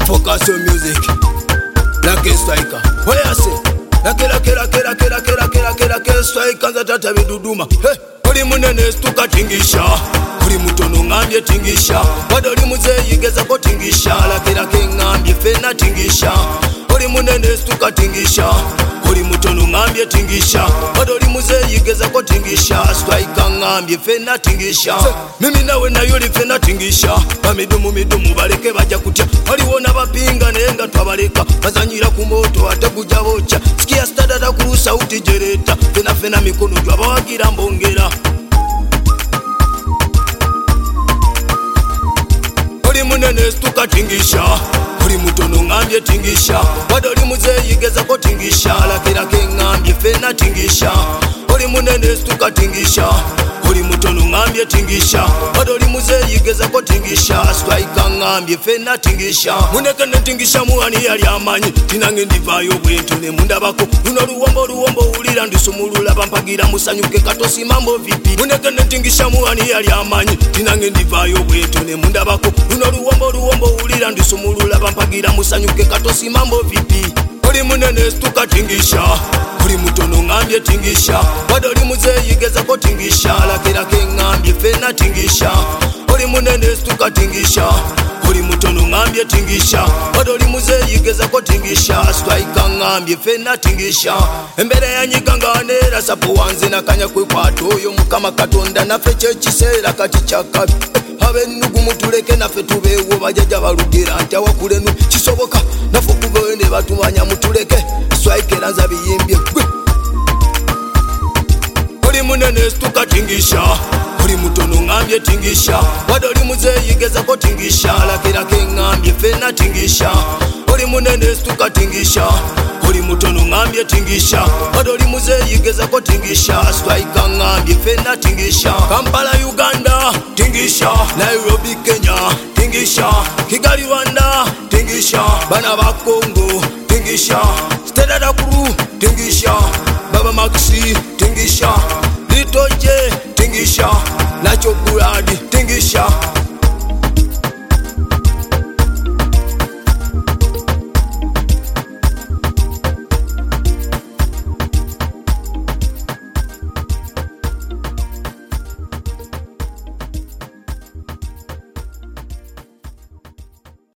Focus on music. Like a striker. What I say? Like a striker that I will do. Hey, uri munene stuka tingisha. Uri mutono ngambye tingisha. Wadoli muze yigeza ko tingisha. Like ngambye fena tingisha. Uri munene stuka tingisha. Uri mutono ngambye tingisha. Wadoli muze yigeza ko tingisha. Striker ngambye fena tingisha. Mimi nawe na yuli fena tingisha. Bamidumu baleke baja kutya. Waliwona bapinga nenga twabaleka. Bazanyira ku moto ate kuja bocha. Sikia stadada ku sauti jereta. Fena mikono twabawagira mbongera. Uri munene stuka tingisha. Uri mutono ngambye tingisha. Wadoli muze yigeza ko tingisha. Lake ngambye fena tingisha. Uri munene stuka tingisha. Uri mutono ngambye tingisha. Wadoli muze yigeza ko tingisha. Striker ngambye fena tingisha. Muneke tingisha muhani yali amanyi. Tinange ndivayo bwentu ne munda bako. Luno luwombo ulira ndisumulula bampagira musanyuke katosi mambo vipi. Muneke tingisha muhani yali amanyi. Tinange ndivayo bwentu ne munda bako. Luno luwombo ulira ndisumulula bampagira musanyuke katosi mambo vipi. Uri munene stuka tingisha. Uri mutono ngambye tingisha. Wadoli muze yigeza ko tingisha. Lake ngambye fena tingisha. Uri munene stuka tingisha. Uri mutono ngambye tingisha. Wadoli muze yigeza ko tingisha. Striker ngambye fena tingisha. Embere yanyiganganera sapo wanze nakanya kwekwato yo mukama katonda nafe kyekisera kati kyakabi. Habe nugu mutuleke nafe tubewo bajaja balugira nti awakulenu kisoboka nafe okuvene batumanya mutuleke. Striker naza biyimbye. Uri munene stuka tingisha. Uri mutono ngambye tingisha. Wadoli muze yigeza ko tingisha. Lake ngambye fena tingisha. Uri munene stuka tingisha. Uri mutono ngambye tingisha. Wadoli muze yigeza ko tingisha. Striker ngambye fena tingisha. Kampala Uganda tingisha. Nairobi Kenya tingisha. Kigali Rwanda tingisha. Bana ba Congo tingisha. Stella Crew tingisha. Baba Maxi tingisha. Litoje tingisha. Nacho Buradi tingisha.